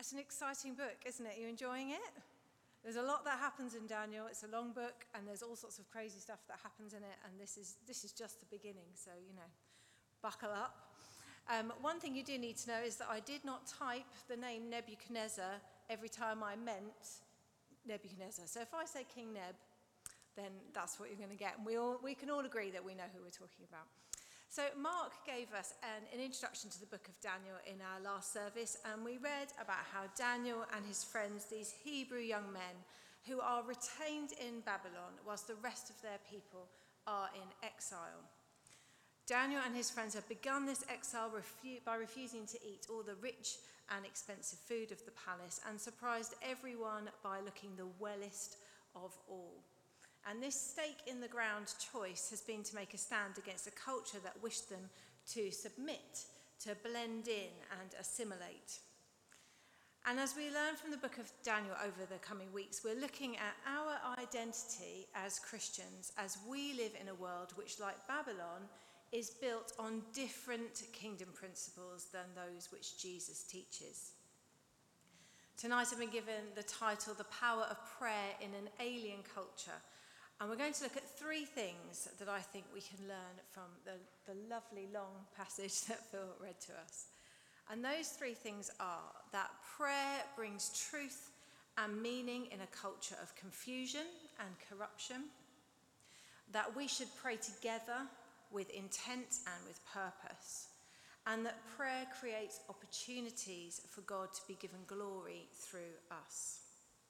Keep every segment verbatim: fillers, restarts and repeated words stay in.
It's an exciting book, isn't it? Are you enjoying it? There's a lot that happens in Daniel. It's a long book, and there's all sorts of crazy stuff that happens in it, and this is this is just the beginning, so, you know, buckle up. Um, one thing you do need to know is that I did not type the name Nebuchadnezzar every time I meant Nebuchadnezzar. So if I say King Neb, then that's what you're going to get. And we all we can all agree that we know who we're talking about. So Mark gave us an, an introduction to the book of Daniel in our last service, and we read about how Daniel and his friends, these Hebrew young men, who are retained in Babylon whilst the rest of their people are in exile. Daniel and his friends have begun this exile refu- by refusing to eat all the rich and expensive food of the palace and surprised everyone by looking the wellest of all. And this stake in the ground choice has been to make a stand against a culture that wished them to submit, to blend in and assimilate. And as we learn from the book of Daniel over the coming weeks, we're looking at our identity as Christians as we live in a world which, like Babylon, is built on different kingdom principles than those which Jesus teaches. Tonight I've been given the title, The Power of Prayer in an Alien Culture. And we're going to look at three things that I think we can learn from the, the lovely long passage that Phil read to us. And those three things are that prayer brings truth and meaning in a culture of confusion and corruption, that we should pray together with intent and with purpose, and that prayer creates opportunities for God to be given glory through us.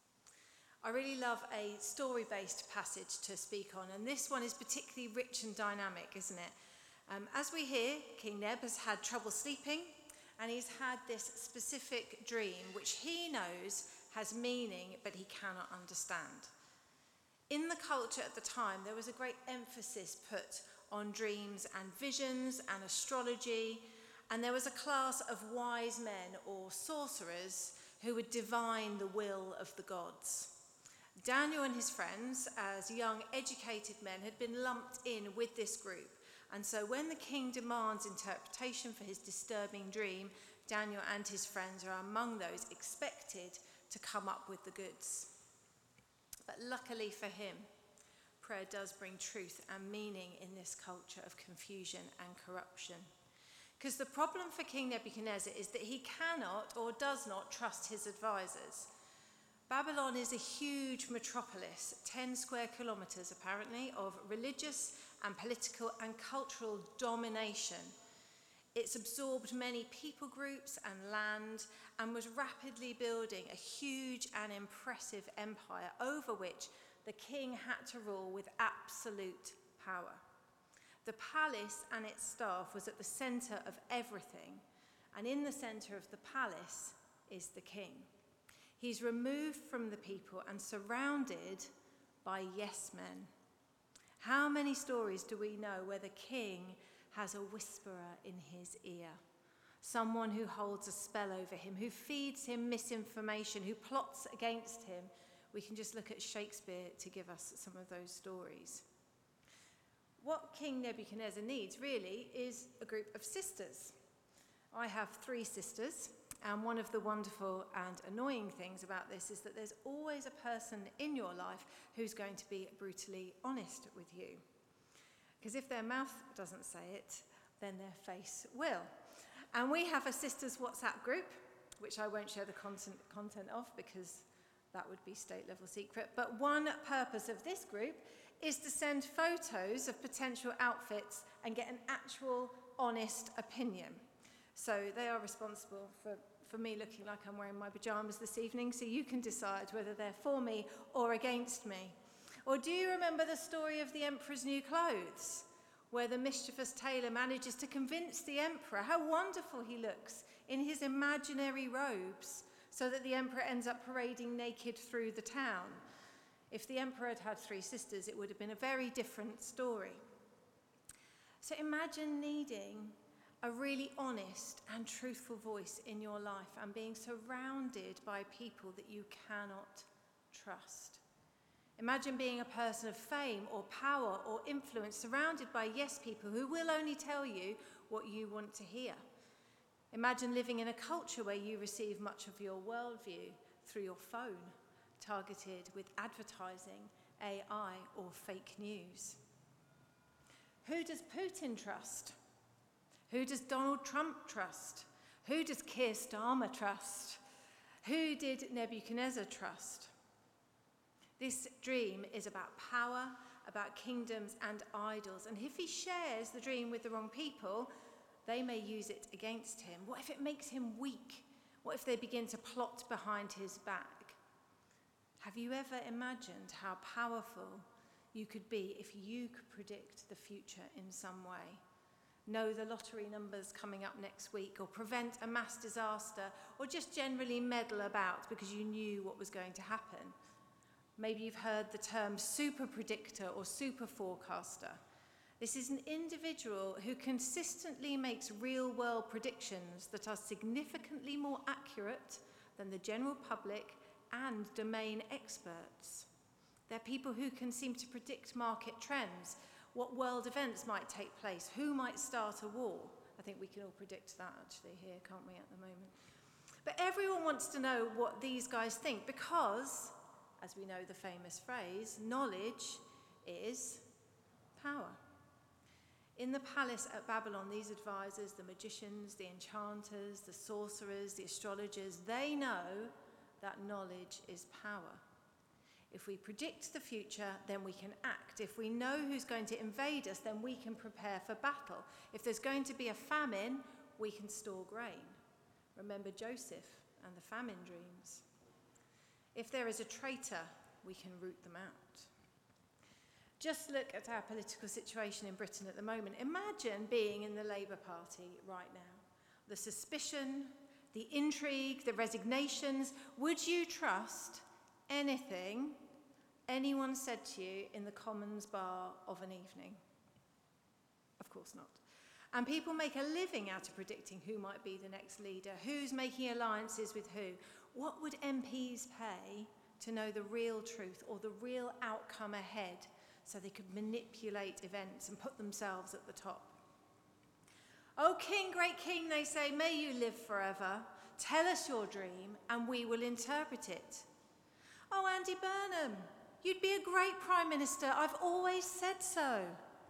I really love a story-based passage to speak on, and this one is particularly rich and dynamic, isn't it? Um, as we hear, King Neb has had trouble sleeping, and he's had this specific dream, which he knows has meaning, but he cannot understand. In the culture at the time, there was a great emphasis put on dreams and visions and astrology, and there was a class of wise men or sorcerers who would divine the will of the gods. Daniel and his friends, as young educated men, had been lumped in with this group, and so when the king demands interpretation for his disturbing dream, Daniel and his friends are among those expected to come up with the goods. But luckily for him, prayer does bring truth and meaning in this culture of confusion and corruption. Because the problem for King Nebuchadnezzar is that he cannot or does not trust his advisors. Babylon is a huge metropolis, ten square kilometres apparently, of religious and political and cultural domination. It's absorbed many people groups and land and was rapidly building a huge and impressive empire over which the king had to rule with absolute power. The palace and its staff was at the centre of everything, and in the centre of the palace is the king. He's removed from the people and surrounded by yes men. How many stories do we know where the king has a whisperer in his ear? Someone who holds a spell over him, who feeds him misinformation, who plots against him. We can just look at Shakespeare to give us some of those stories. What King Nebuchadnezzar needs, really, is a group of sisters. I have three sisters. And one of the wonderful and annoying things about this is that there's always a person in your life who's going to be brutally honest with you. Because if their mouth doesn't say it, then their face will. And we have a sisters WhatsApp group, which I won't share the content, content of because that would be state-level secret. But one purpose of this group is to send photos of potential outfits and get an actual honest opinion. So they are responsible for, for me looking like I'm wearing my pyjamas this evening, so you can decide whether they're for me or against me. Or do you remember the story of the emperor's new clothes, where the mischievous tailor manages to convince the emperor how wonderful he looks in his imaginary robes, so that the emperor ends up parading naked through the town? If the emperor had had three sisters, it would have been a very different story. So imagine needing a really honest and truthful voice in your life and being surrounded by people that you cannot trust. Imagine being a person of fame or power or influence surrounded by yes people who will only tell you what you want to hear. Imagine living in a culture where you receive much of your worldview through your phone, targeted with advertising, A I, or fake news. Who does Putin trust? Who does Donald Trump trust? Who does Keir Starmer trust? Who did Nebuchadnezzar trust? This dream is about power, about kingdoms and idols. And if he shares the dream with the wrong people, they may use it against him. What if it makes him weak? What if they begin to plot behind his back? Have you ever imagined how powerful you could be if you could predict the future in some way? Know the lottery numbers coming up next week, or prevent a mass disaster, or just generally meddle about because you knew what was going to happen. Maybe you've heard the term super predictor or super forecaster. This is an individual who consistently makes real-world predictions that are significantly more accurate than the general public and domain experts. They're people who can seem to predict market trends, what world events might take place, who might start a war. I think we can all predict that actually here, can't we, at the moment? But everyone wants to know what these guys think because, as we know the famous phrase, knowledge is power. In the palace at Babylon, these advisors, the magicians, the enchanters, the sorcerers, the astrologers, they know that knowledge is power. If we predict the future, then we can act. If we know who's going to invade us, then we can prepare for battle. If there's going to be a famine, we can store grain. Remember Joseph and the famine dreams. If there is a traitor, we can root them out. Just look at our political situation in Britain at the moment. Imagine being in the Labour Party right now. The suspicion, the intrigue, the resignations. Would you trust anything anyone said to you in the Commons bar of an evening? Of course not. And people make a living out of predicting who might be the next leader, who's making alliances with who. What would M Ps pay to know the real truth or the real outcome ahead so they could manipulate events and put themselves at the top? "Oh, King, great King," they say, "may you live forever. Tell us your dream and we will interpret it." "Oh, Andy Burnham, you'd be a great Prime Minister. I've always said so."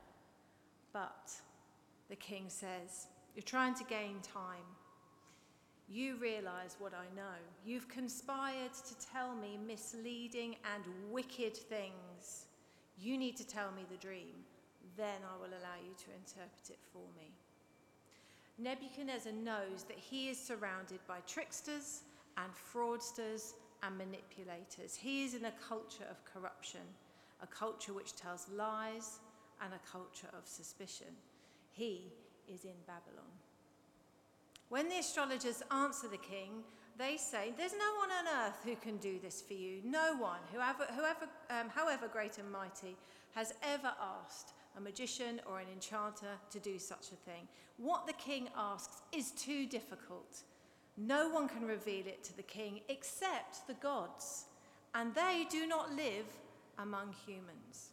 But the King says, "You're trying to gain time. You realise what I know. You've conspired to tell me misleading and wicked things. You need to tell me the dream. Then I will allow you to interpret it for me." Nebuchadnezzar knows that he is surrounded by tricksters and fraudsters and manipulators. He is in a culture of corruption, a culture which tells lies, and a culture of suspicion. He is in Babylon. When the astrologers answer the king, they say, "There's no one on earth who can do this for you. No one, whoever, whoever, um, however great and mighty, has ever asked a magician or an enchanter to do such a thing. What the king asks is too difficult. No one can reveal it to the king except the gods, and they do not live among humans."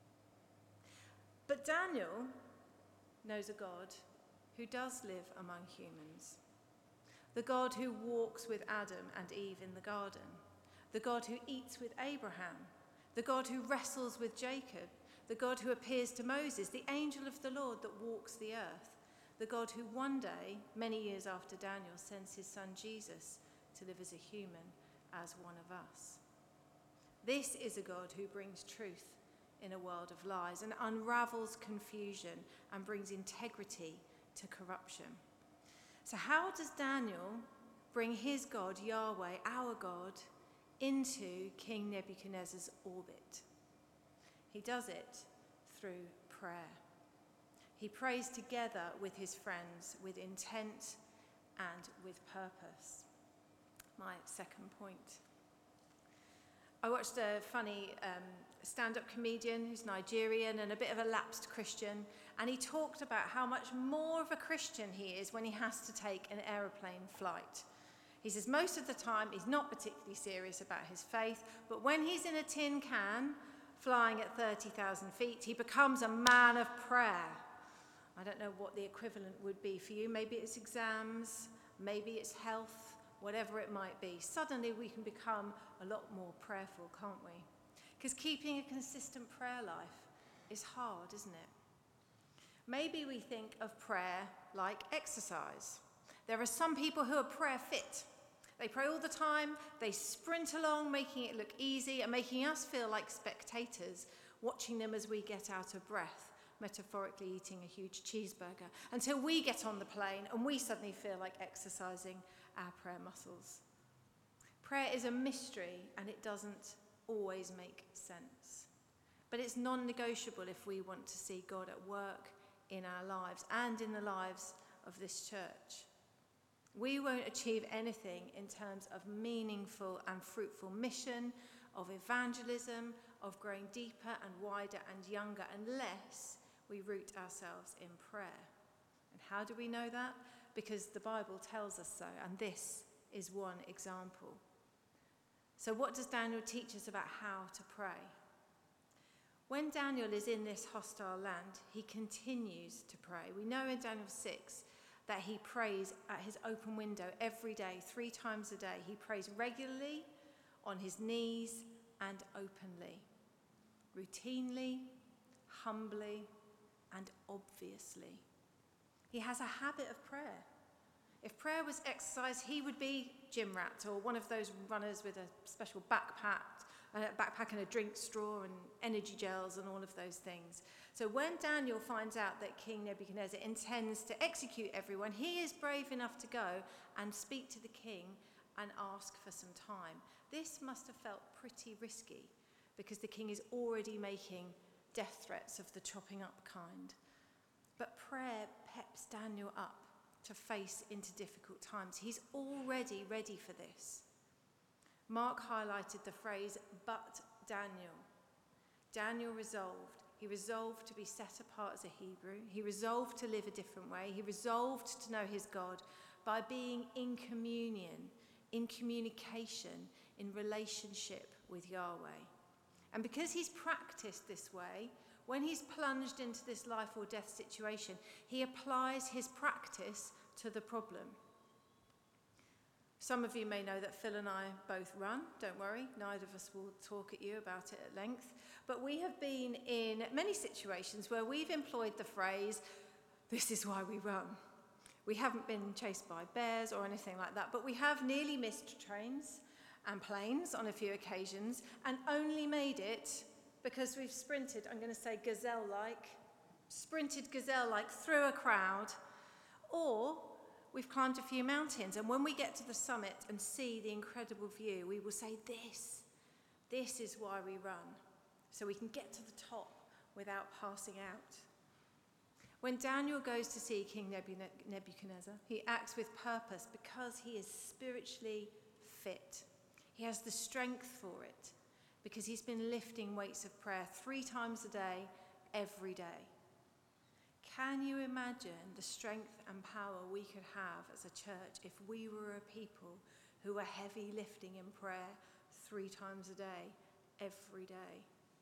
But Daniel knows a God who does live among humans. The God who walks with Adam and Eve in the garden. The God who eats with Abraham. The God who wrestles with Jacob. The God who appears to Moses. The angel of the Lord that walks the earth. The God who one day, many years after Daniel, sends his son Jesus to live as a human, as one of us. This is a God who brings truth in a world of lies and unravels confusion and brings integrity to corruption. So how does Daniel bring his God, Yahweh, our God, into King Nebuchadnezzar's orbit? He does it through prayer. He prays together with his friends with intent and with purpose. My second point. I watched a funny um, stand-up comedian who's Nigerian and a bit of a lapsed Christian, and he talked about how much more of a Christian he is when he has to take an aeroplane flight. He says most of the time he's not particularly serious about his faith, but when he's in a tin can flying at thirty thousand feet, he becomes a man of prayer. I don't know what the equivalent would be for you. Maybe it's exams, maybe it's health, whatever it might be. Suddenly we can become a lot more prayerful, can't we? Because keeping a consistent prayer life is hard, isn't it? Maybe we think of prayer like exercise. There are some people who are prayer fit. They pray all the time, they sprint along, making it look easy and making us feel like spectators, watching them as we get out of breath, metaphorically eating a huge cheeseburger, until we get on the plane and we suddenly feel like exercising our prayer muscles. Prayer is a mystery and it doesn't always make sense. But it's non-negotiable if we want to see God at work in our lives and in the lives of this church. We won't achieve anything in terms of meaningful and fruitful mission, of evangelism, of growing deeper and wider and younger, unless we root ourselves in prayer. And how do we know that? Because the Bible tells us so, and this is one example. So what does Daniel teach us about how to pray? When Daniel is in this hostile land, he continues to pray. We know in Daniel six that he prays at his open window every day, three times a day. He prays regularly, on his knees, and openly, routinely, humbly, and obviously. He has a habit of prayer. If prayer was exercise, he would be gym rat or one of those runners with a special backpack, a backpack and a drink straw and energy gels and all of those things. So when Daniel finds out that King Nebuchadnezzar intends to execute everyone, he is brave enough to go and speak to the king and ask for some time. This must have felt pretty risky because the king is already making death threats of the chopping up kind. But prayer peps Daniel up to face into difficult times. He's already ready for this. Mark highlighted the phrase, but Daniel. Daniel resolved. He resolved to be set apart as a Hebrew. He resolved to live a different way. He resolved to know his God by being in communion, in communication, in relationship with Yahweh. And because he's practiced this way, when he's plunged into this life or death situation, he applies his practice to the problem. Some of you may know that Phil and I both run. Don't worry, neither of us will talk at you about it at length. But we have been in many situations where we've employed the phrase, this is why we run. We haven't been chased by bears or anything like that, but we have nearly missed trains and planes on a few occasions and only made it because we've sprinted, I'm going to say gazelle-like, sprinted gazelle-like through a crowd, or we've climbed a few mountains, and when we get to the summit and see the incredible view, we will say, this, this is why we run, so we can get to the top without passing out. When Daniel goes to see King Nebuchadnezzar, he acts with purpose because he is spiritually fit. He has the strength for it because he's been lifting weights of prayer three times a day, every day. Can you imagine the strength and power we could have as a church if we were a people who were heavy lifting in prayer three times a day, every day?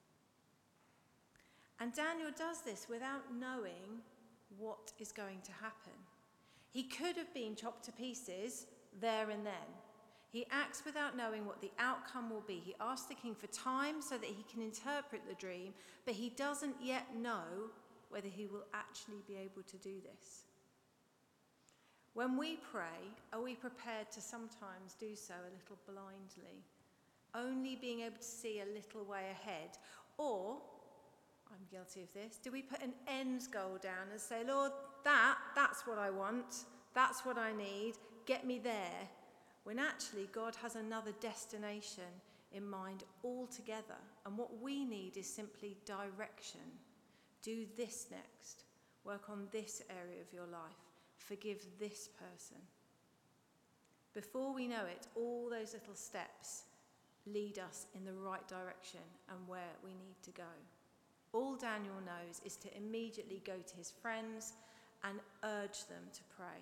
And Daniel does this without knowing what is going to happen. He could have been chopped to pieces there and then. He acts without knowing what the outcome will be. He asks the king for time so that he can interpret the dream, but he doesn't yet know whether he will actually be able to do this. When we pray, are we prepared to sometimes do so a little blindly, only being able to see a little way ahead? Or, I'm guilty of this, do we put an end goal down and say, Lord, that, that's what I want, that's what I need, get me there, when actually God has another destination in mind altogether, and what we need is simply direction. Do this next. Work on this area of your life. Forgive this person. Before we know it, all those little steps lead us in the right direction and where we need to go. All Daniel knows is to immediately go to his friends and urge them to pray.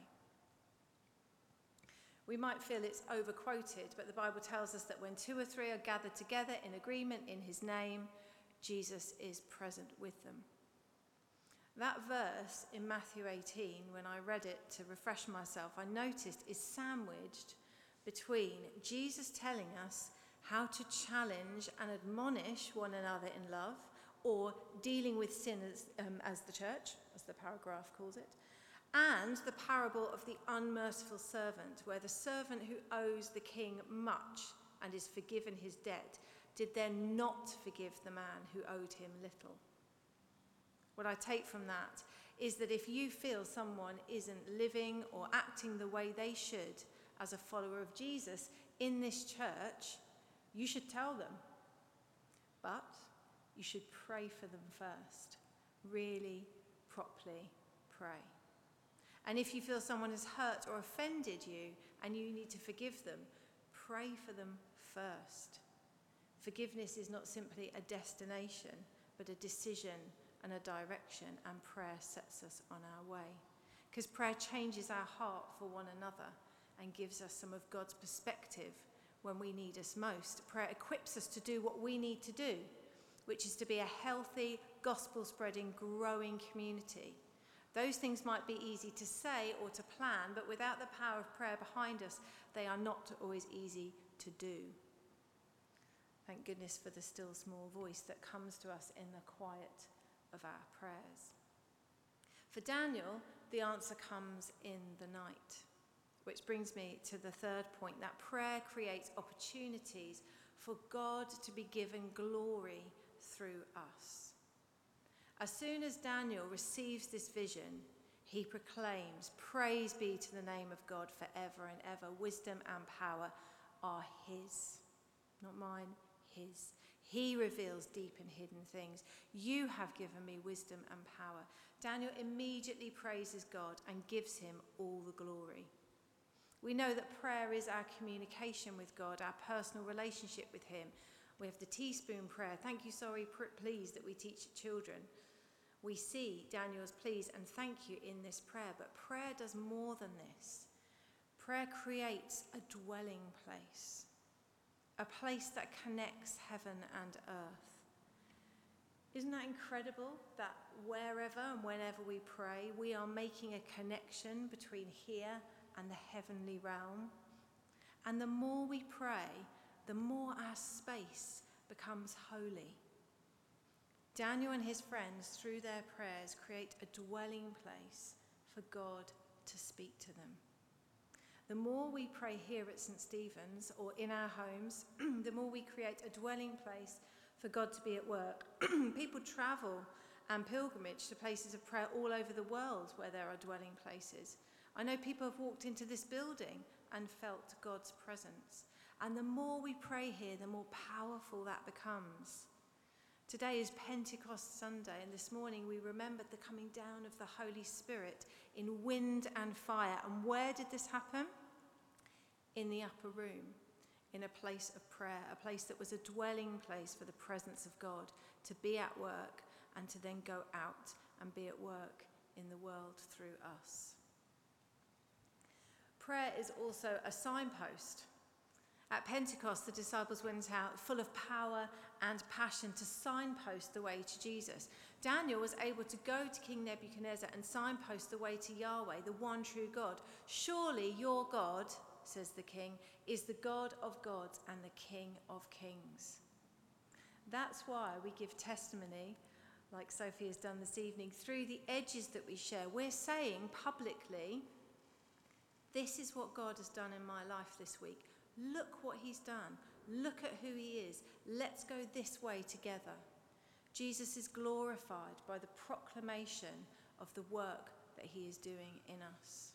We might feel it's overquoted, but the Bible tells us that when two or three are gathered together in agreement in his name, Jesus is present with them. That verse in Matthew eighteen, when I read it to refresh myself, I noticed is sandwiched between Jesus telling us how to challenge and admonish one another in love, or dealing with sin as, um, as the church, as the paragraph calls it, and the parable of the unmerciful servant, where the servant who owes the king much and is forgiven his debt did then not forgive the man who owed him little. What I take from that is that if you feel someone isn't living or acting the way they should as a follower of Jesus in this church, you should tell them. But you should pray for them first. Really, properly pray. And if you feel someone has hurt or offended you and you need to forgive them, pray for them first. Forgiveness is not simply a destination, but a decision and a direction, and prayer sets us on our way. Because prayer changes our heart for one another and gives us some of God's perspective when we need us most. Prayer equips us to do what we need to do, which is to be a healthy, gospel-spreading, growing community. Those things might be easy to say or to plan, but without the power of prayer behind us, they are not always easy to do. Thank goodness for the still small voice that comes to us in the quiet of our prayers. For Daniel, the answer comes in the night, which brings me to the third point, that prayer creates opportunities for God to be given glory through us. As soon as Daniel receives this vision, he proclaims, "Praise be to the name of God forever and ever. Wisdom and power are his." Not mine, his. He reveals deep and hidden things. You have given me wisdom and power. Daniel immediately praises God and gives him all the glory. We know that prayer is our communication with God, our personal relationship with him. We have the teaspoon prayer. Thank you, sorry, please, that we teach children. We see Daniel's please and thank you in this prayer, but prayer does more than this. Prayer creates a dwelling place, a place that connects heaven and earth. Isn't that incredible that wherever and whenever we pray, we are making a connection between here and the heavenly realm? And the more we pray, the more our space becomes holy. Daniel and his friends, through their prayers, create a dwelling place for God to speak to them. The more we pray here at St Stephen's or in our homes, the more we create a dwelling place for God to be at work. People travel and pilgrimage to places of prayer all over the world where there are dwelling places. I know people have walked into this building and felt God's presence. And the more we pray here, the more powerful that becomes. Today is Pentecost Sunday, and this morning we remembered the coming down of the Holy Spirit in wind and fire. And where did this happen? In the upper room, in a place of prayer, a place that was a dwelling place for the presence of God, to be at work and to then go out and be at work in the world through us. Prayer is also a signpost. At Pentecost, the disciples went out full of power and passion to signpost the way to Jesus. Daniel was able to go to King Nebuchadnezzar and signpost the way to Yahweh, the one true God. "Surely your God," says the king, "is the God of gods and the King of kings." That's why we give testimony, like Sophie has done this evening, through the edges that we share. We're saying publicly, this is what God has done in my life this week. Look what he's done. Look at who he is. Let's go this way together. Jesus is glorified by the proclamation of the work that he is doing in us.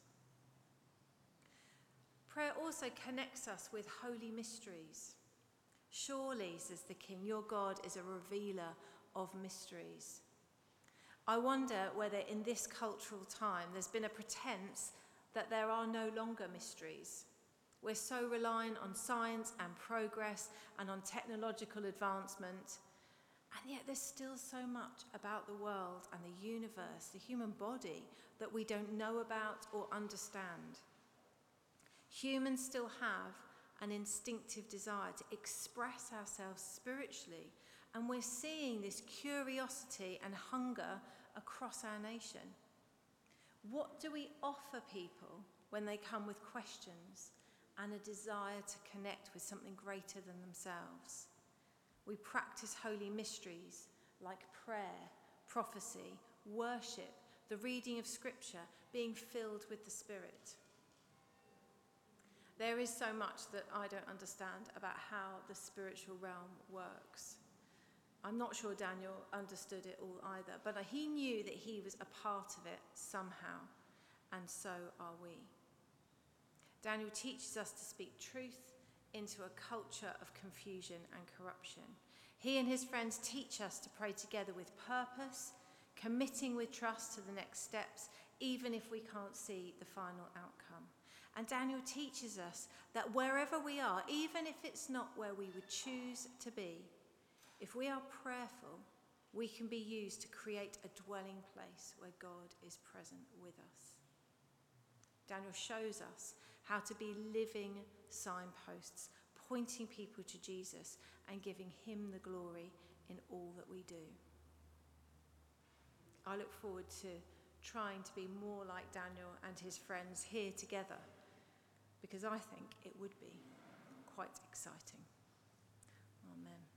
Prayer also connects us with holy mysteries. "Surely," says the king, "your God is a revealer of mysteries." I wonder whether in this cultural time there's been a pretense that there are no longer mysteries. We're so reliant on science and progress and on technological advancement, and yet there's still so much about the world and the universe, the human body, that we don't know about or understand. Humans still have an instinctive desire to express ourselves spiritually, and we're seeing this curiosity and hunger across our nation? What do we offer people when they come with questions and a desire to connect with something greater than themselves? We practice holy mysteries like prayer, prophecy, worship, the reading of scripture, being filled with the Spirit. There is so much that I don't understand about how the spiritual realm works. I'm not sure Daniel understood it all either, but he knew that he was a part of it somehow, and so are we. Daniel teaches us to speak truth into a culture of confusion and corruption. He and his friends teach us to pray together with purpose, committing with trust to the next steps, even if we can't see the final outcome. And Daniel teaches us that wherever we are, even if it's not where we would choose to be, if we are prayerful, we can be used to create a dwelling place where God is present with us. Daniel shows us how to be living signposts, pointing people to Jesus and giving him the glory in all that we do. I look forward to trying to be more like Daniel and his friends here together, because I think it would be quite exciting. Amen.